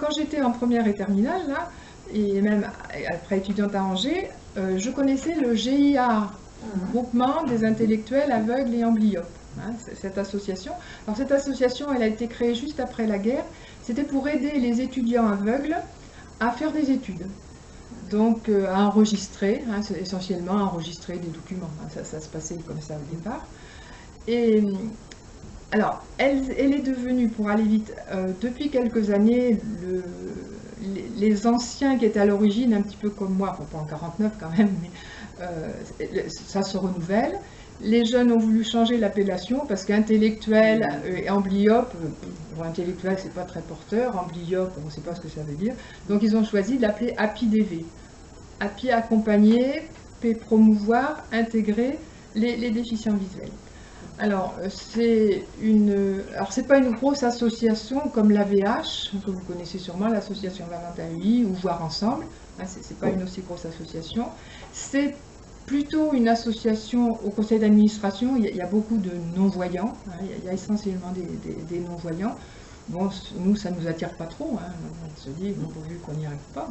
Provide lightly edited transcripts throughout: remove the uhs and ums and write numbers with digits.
quand j'étais en première et terminale, là, et même après étudiante à Angers, je connaissais le GIA, Groupement des intellectuels aveugles et amblyopes, hein, cette association. Alors cette association, elle a été créée juste après la guerre. C'était pour aider les étudiants aveugles à faire des études. Donc à enregistrer, hein, essentiellement à enregistrer des documents. Hein, ça se passait comme ça au départ. Et alors, elle est devenue, pour aller vite, depuis quelques années, les anciens qui étaient à l'origine, un petit peu comme moi, enfin pas en 49 quand même, mais ça se renouvelle. Les jeunes ont voulu changer l'appellation parce qu'intellectuel et amblyope, pour intellectuel c'est pas très porteur, amblyope on ne sait pas ce que ça veut dire, donc ils ont choisi de l'appeler API-DV. API accompagner, P promouvoir, intégrer les déficients visuels. Alors, c'est pas une grosse association comme l'AVH, que vous connaissez sûrement, l'association Valentin UI, ou Voir Ensemble. Hein, c'est pas une aussi grosse association. C'est plutôt une association au conseil d'administration. Il y a beaucoup de non-voyants. Hein, il y a essentiellement des non-voyants. Bon, nous, ça ne nous attire pas trop. Hein, on se dit, bon, pourvu qu'on n'y arrive pas.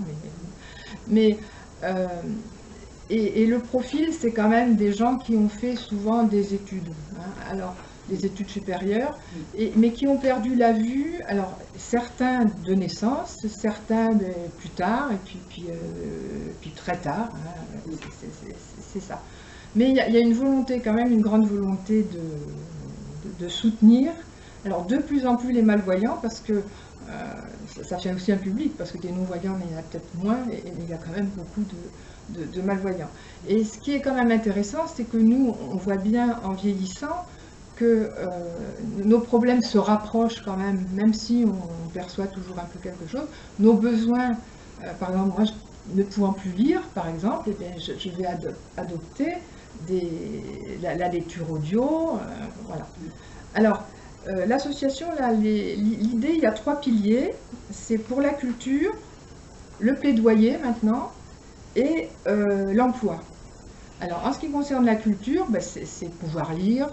Et le profil, c'est quand même des gens qui ont fait souvent des études, hein, alors des études supérieures, mais qui ont perdu la vue, alors certains de naissance, certains plus tard, et puis très tard, hein, c'est ça. Mais il y a une volonté, quand même, une grande volonté de soutenir, alors de plus en plus les malvoyants, parce que ça fait aussi un public, parce que des non-voyants, il y en a peut-être moins, mais il y a quand même beaucoup de malvoyants. Et ce qui est quand même intéressant, c'est que nous, on voit bien en vieillissant que nos problèmes se rapprochent quand même si on perçoit toujours un peu quelque chose. Nos besoins, par exemple, moi, ne pouvant plus lire, par exemple, eh bien, je vais adopter la lecture audio, voilà. Alors, l'association, l'idée, il y a 3 piliers. C'est pour la culture, le plaidoyer maintenant, et l'emploi. Alors, en ce qui concerne la culture, ben, c'est pouvoir lire,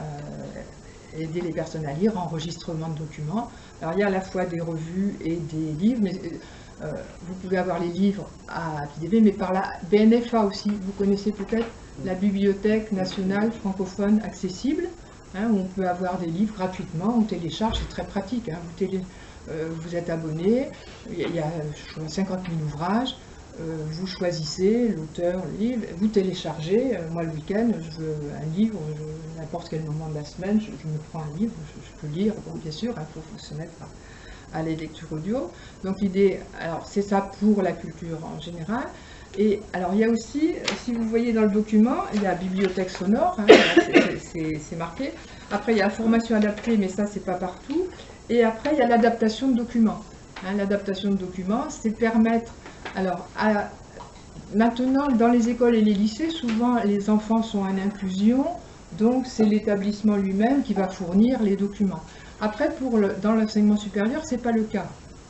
aider les personnes à lire, enregistrement de documents. Alors, il y a à la fois des revues et des livres, mais vous pouvez avoir les livres à API-DV, mais par la BNFA aussi. Vous connaissez peut-être la Bibliothèque nationale francophone accessible, hein, où on peut avoir des livres gratuitement, on télécharge, c'est très pratique. Hein, vous êtes abonné, il y a 50 000 ouvrages. Vous choisissez l'auteur, le livre, vous téléchargez. Moi, le week-end, je veux un livre, n'importe quel moment de la semaine, je me prends un livre, je peux lire, bon, bien sûr, il faut se mettre à la lecture audio. Donc l'idée, alors c'est ça pour la culture en général. Et alors il y a aussi, si vous voyez dans le document, il y a bibliothèque sonore, hein, c'est marqué. Après il y a formation adaptée, mais ça c'est pas partout. Et après il y a l'adaptation de documents. Hein, l'adaptation de documents, c'est permettre. Alors, maintenant, dans les écoles et les lycées, souvent les enfants sont en inclusion, donc c'est l'établissement lui-même qui va fournir les documents. Après, dans l'enseignement supérieur, ce n'est pas le cas.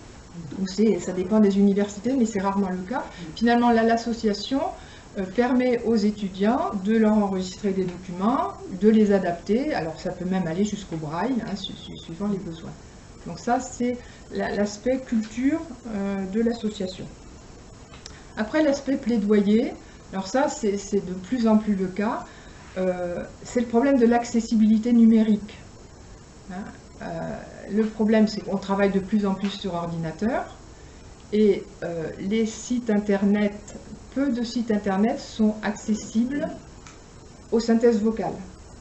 Ça dépend des universités, mais c'est rarement le cas. Finalement, l'association permet aux étudiants de leur enregistrer des documents, de les adapter. Alors, ça peut même aller jusqu'au braille, hein, suivant les besoins. Donc ça, c'est l'aspect culture de l'association. Après, l'aspect plaidoyer, alors ça, c'est de plus en plus le cas, c'est le problème de l'accessibilité numérique. Hein, le problème, c'est qu'on travaille de plus en plus sur ordinateur, et les sites internet, peu de sites internet sont accessibles aux synthèses vocales.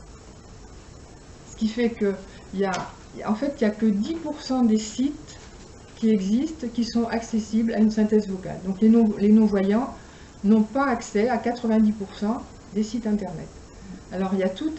Ce qui fait qu'il y a, en fait, il n'y a que 10% des sites qui existent, qui sont accessibles à une synthèse vocale. Donc les non-voyants n'ont pas accès à 90% des sites internet. Alors il y a tout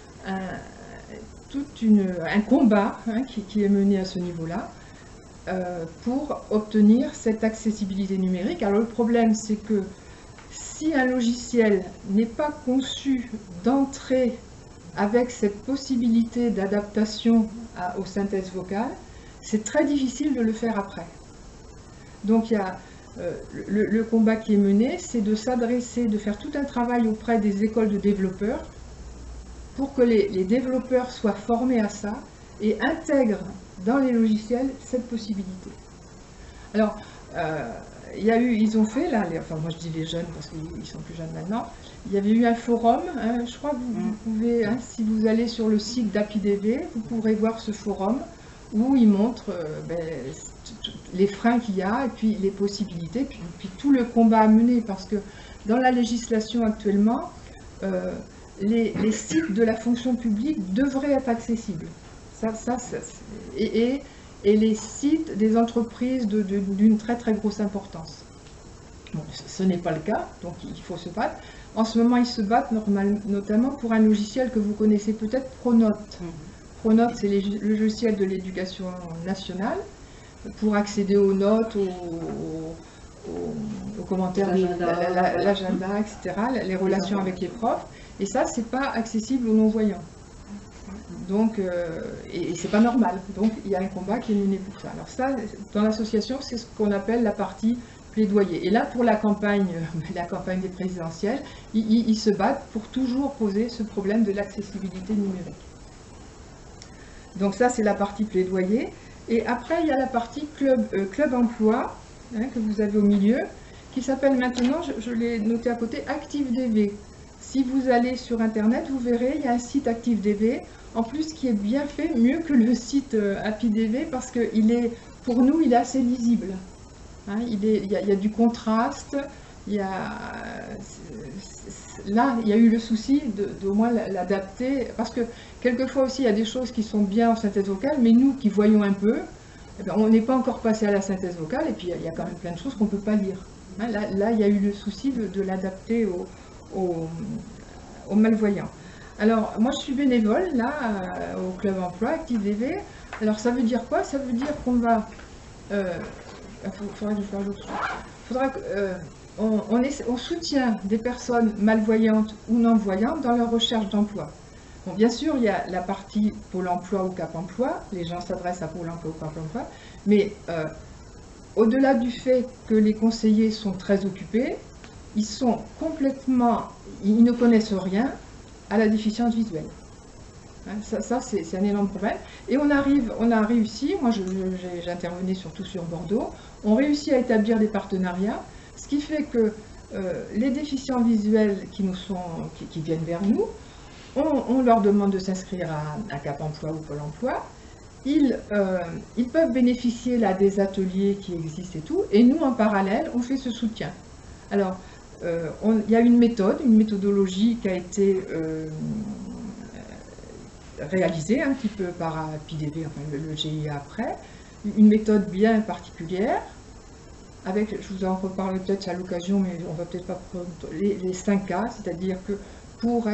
un combat, hein, qui est mené à ce niveau-là pour obtenir cette accessibilité numérique. Alors le problème, c'est que si un logiciel n'est pas conçu d'entrée avec cette possibilité d'adaptation aux synthèses vocales, c'est très difficile de le faire après. Donc il y a le combat qui est mené, c'est de s'adresser, de faire tout un travail auprès des écoles de développeurs pour que les développeurs soient formés à ça et intègrent dans les logiciels cette possibilité. Alors, ils ont fait, là, enfin moi je dis les jeunes parce qu'ils sont plus jeunes maintenant, il y avait eu un forum, hein, je crois que vous pouvez, hein, si vous allez sur le site d'APIDV, vous pourrez voir ce forum où ils montrent les freins qu'il y a et puis les possibilités, puis tout le combat à mener, parce que dans la législation actuellement, les sites de la fonction publique devraient être accessibles. Et les sites des entreprises d'une très très grosse importance. Bon, ce n'est pas le cas, donc il faut se battre. En ce moment, ils se battent notamment pour un logiciel que vous connaissez peut-être, Pronote. Pronote, c'est le logiciel de l'éducation nationale pour accéder aux notes, aux commentaires, l'agenda, etc., les relations avec les profs. Et ça, c'est pas accessible aux non-voyants. Donc, et c'est pas normal. Donc, il y a un combat qui est mené pour ça. Alors ça, dans l'association, c'est ce qu'on appelle la partie plaidoyer. Et là, pour la campagne des présidentielles, ils se battent pour toujours poser ce problème de l'accessibilité numérique. Donc ça, c'est la partie plaidoyer. Et après, il y a la partie club emploi, hein, que vous avez au milieu, qui s'appelle maintenant, je l'ai noté à côté, ActiveDV. Si vous allez sur Internet, vous verrez, il y a un site ActiveDV, en plus qui est bien fait, mieux que le site APIDV, parce que pour nous, il est assez lisible. Hein, il y a du contraste, là, il y a eu le souci d'au moins l'adapter, parce que quelquefois aussi, il y a des choses qui sont bien en synthèse vocale, mais nous qui voyons un peu, eh bien, on n'est pas encore passé à la synthèse vocale, et puis il y a quand même plein de choses qu'on ne peut pas lire. Hein, là, il y a eu le souci de l'adapter aux malvoyants. Alors, moi, je suis bénévole, là, au Club Emploi, ActiveDV. Alors, ça veut dire quoi? Ça veut dire qu'on va... faudra que je fasse autre chose. On soutient des personnes malvoyantes ou non-voyantes dans leur recherche d'emploi. Bon, bien sûr, il y a la partie Pôle emploi ou Cap emploi. Les gens s'adressent à Pôle emploi ou Cap emploi. Mais au-delà du fait que les conseillers sont très occupés, ils ne connaissent rien à la déficience visuelle. Hein, ça c'est un énorme problème. Et on a réussi, moi j'intervenais surtout sur Bordeaux, on réussit à établir des partenariats, ce qui fait que les déficients visuels qui viennent vers nous, on leur demande de s'inscrire à Cap emploi ou Pôle emploi. Ils peuvent bénéficier là des ateliers qui existent et tout, et nous en parallèle on fait ce soutien. Alors, il y a une méthodologie qui a été réalisée un petit peu par APIDV, enfin le GIA après, une méthode bien particulière, avec, je vous en reparlerai peut-être à l'occasion, mais on va peut-être pas les 5K, c'est-à-dire que pour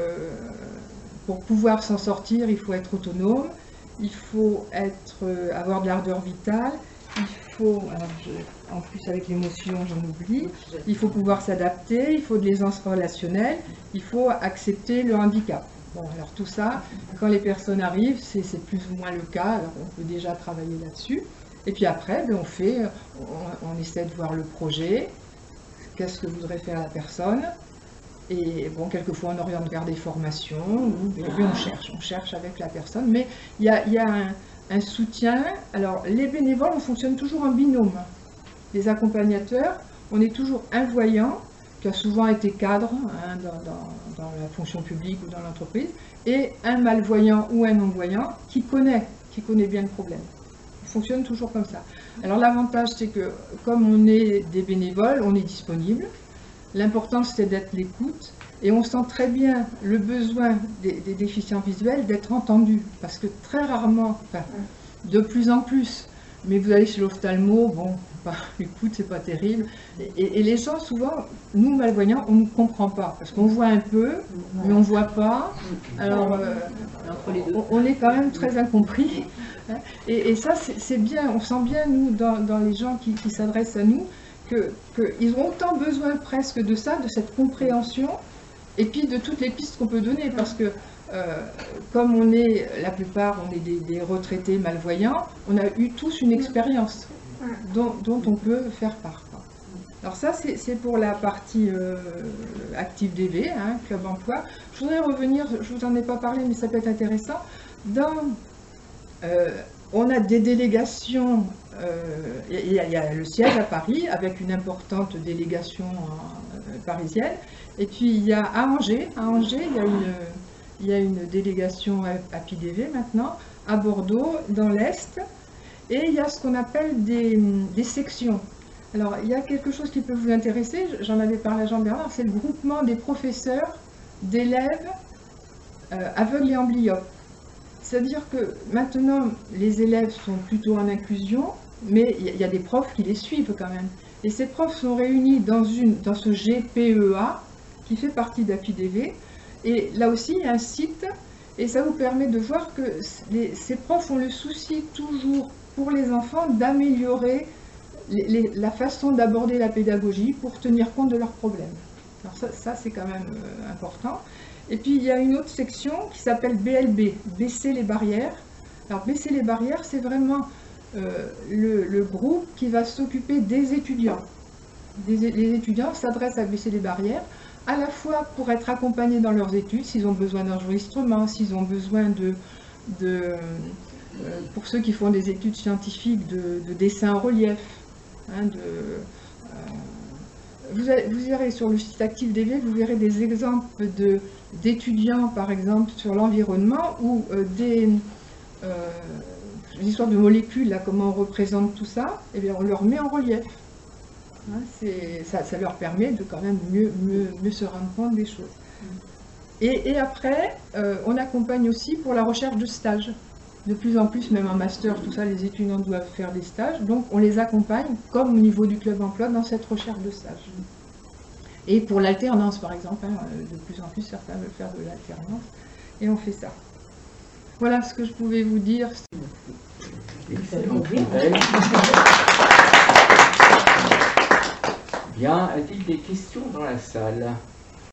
pouvoir s'en sortir, il faut être autonome, il faut avoir de l'ardeur vitale, il faut, en plus avec l'émotion j'en oublie, il faut pouvoir s'adapter, il faut de l'aisance relationnelle, il faut accepter le handicap. Bon, alors tout ça, quand les personnes arrivent, c'est plus ou moins le cas, alors on peut déjà travailler là-dessus. Et puis après, ben, on essaie de voir le projet, qu'est-ce que voudrait faire la personne. Et bon, quelquefois on oriente vers des formations, ou on cherche avec la personne, mais il y a un soutien. Alors les bénévoles, on fonctionne toujours en binôme. Les accompagnateurs, on est toujours un voyant, qui a souvent été cadre hein, dans la fonction publique ou dans l'entreprise, et un malvoyant ou un non-voyant qui connaît bien le problème. On fonctionne toujours comme ça. Alors l'avantage, c'est que comme on est des bénévoles, on est disponible. L'important, c'est d'être l'écoute, et on sent très bien le besoin des déficients visuels d'être entendus, parce que très rarement, enfin, de plus en plus, mais vous allez chez l'ophtalmo, bon, l'écoute, c'est pas terrible, et les gens, souvent, nous, malvoyants, on ne comprend pas, parce qu'on voit un peu, mais on ne voit pas, alors on est quand même très incompris, hein, et ça, c'est bien, on sent bien, nous, dans les gens qui s'adressent à nous, qu'ils ont autant besoin presque de ça, de cette compréhension, et puis de toutes les pistes qu'on peut donner, parce que comme la plupart, on est des retraités malvoyants, on a eu tous une expérience dont on peut faire part. Alors ça, c'est pour la partie ActiveDV, hein, Club Emploi. Je voudrais revenir, je ne vous en ai pas parlé, mais ça peut être intéressant, On a des délégations, il y a le siège à Paris avec une importante délégation parisienne, et puis il y a à Angers, il y a une délégation APIDV maintenant, à Bordeaux, dans l'Est, et il y a ce qu'on appelle des sections. Alors il y a quelque chose qui peut vous intéresser, j'en avais parlé à Jean-Bernard, c'est le groupement des professeurs d'élèves aveugles et amblyopes. C'est-à-dire que maintenant, les élèves sont plutôt en inclusion, mais il y a des profs qui les suivent quand même. Et ces profs sont réunis dans ce GPEA, qui fait partie d'APIDV. Et là aussi, il y a un site, et ça vous permet de voir que ces profs ont le souci toujours, pour les enfants, d'améliorer la façon d'aborder la pédagogie pour tenir compte de leurs problèmes. Alors ça c'est quand même important. Et puis il y a une autre section qui s'appelle BLB, baisser les barrières. Alors baisser les barrières, c'est vraiment le groupe qui va s'occuper des étudiants. Les étudiants s'adressent à baisser les barrières, à la fois pour être accompagnés dans leurs études, s'ils ont besoin d'enregistrement, s'ils ont besoin pour ceux qui font des études scientifiques, de dessin en relief. Hein, vous irez sur le site ActiveDV, vous verrez des exemples d'étudiants, par exemple, sur l'environnement, ou des histoires de molécules, là, comment on représente tout ça, et bien on leur met en relief. Hein, ça leur permet de quand même mieux se rendre compte des choses. Et après, on accompagne aussi pour la recherche de stages. De plus en plus, même en master, tout ça, les étudiants doivent faire des stages. Donc, on les accompagne, comme au niveau du club emploi, dans cette recherche de stage. Et pour l'alternance, par exemple, hein, de plus en plus, certains veulent faire de l'alternance. Et on fait ça. Voilà ce que je pouvais vous dire. Excellent. Bien, a-t-il des questions dans la salle ?